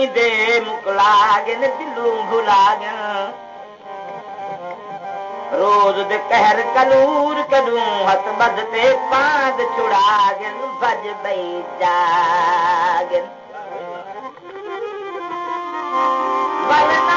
दे मुकलागन दिलू भुलागन रोज दे कहर कलूर कदूं हथ बदते पाद छुड़ागन भज बई जागन वलना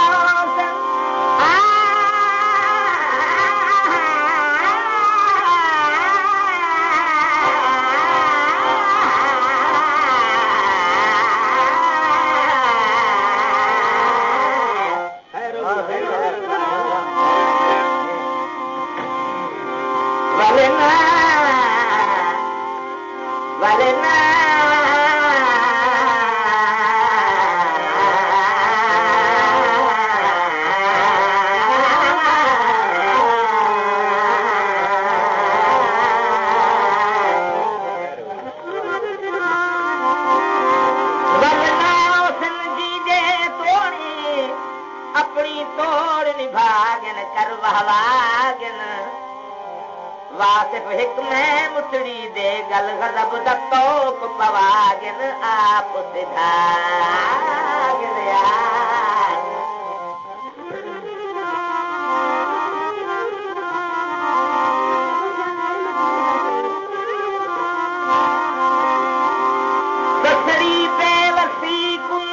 वासिफ हिक में मुठड़ी दे गल गज़ब दा तोक पवागन आप सिधागन दसरी बेवसी कुन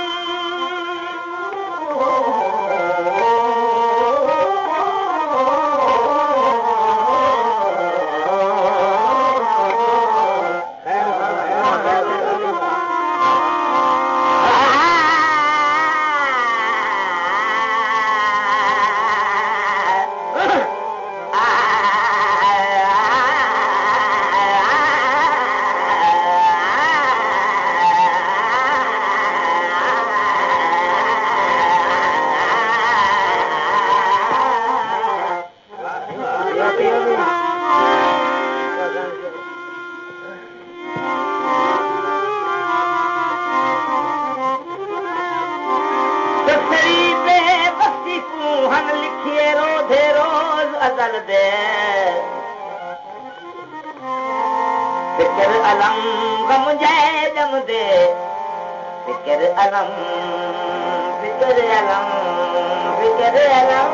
फिक्र अलम गम जय जम दे फिक्र अलम फिक्र अलम फिक्र अलम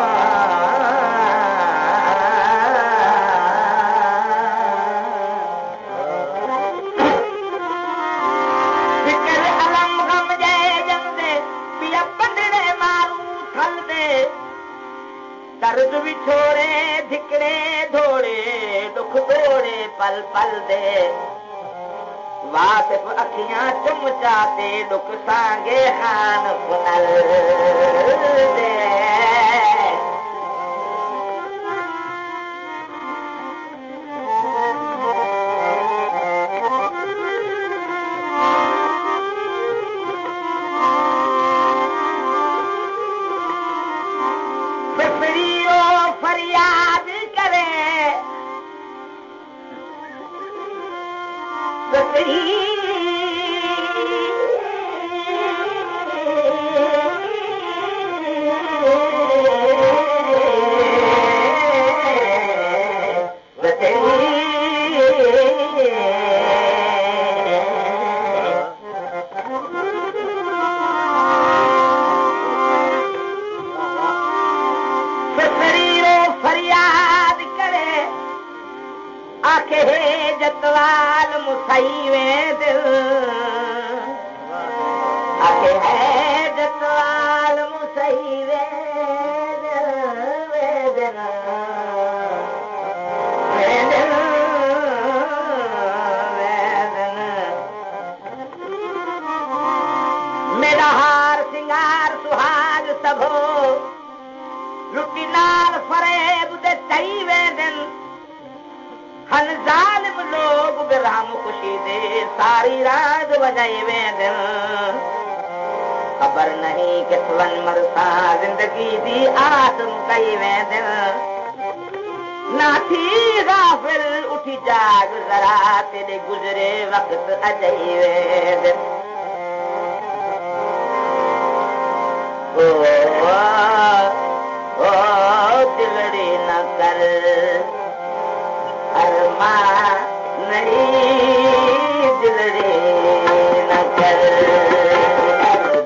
फिक्र अलम गम जय जम दे पिया पंडड़े मारू थल दे दर्द भी छोड़े धिकड़े धोड़े दुख दौड़े पल पल दे वासिफ अखियां चुमचाते दुख सांगे खान पुनल दे जतवाल मुसाई में दिल आके है जतवाल मुसाई में दिल मेरा हार सिंगार सुहाग सबो लुटी नाल फरेब दे चई वेंदन हन जालिम लोग बिराम खुशी दे सारी रात बजाई वेंदन खबर नहीं कितवन मरसा जिंदगी दी आस मुकई वेंदन ना थी गाफिल उठी जाग जरा तेरे गुजरे वक्त अजई वेंदन ओ दिलड़ी न कर नहीं दिलड़ी न कर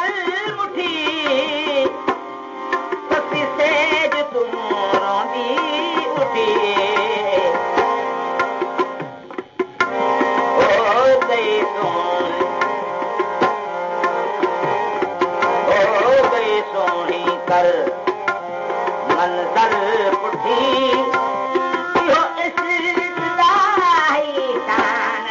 मंज़ल मुठी ससी सेज तूं रोंदी उठी ओ गई सोनी कर मंज़ल पुठी इहो इश्क़ दाही शान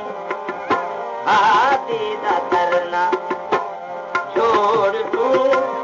छोड़ तू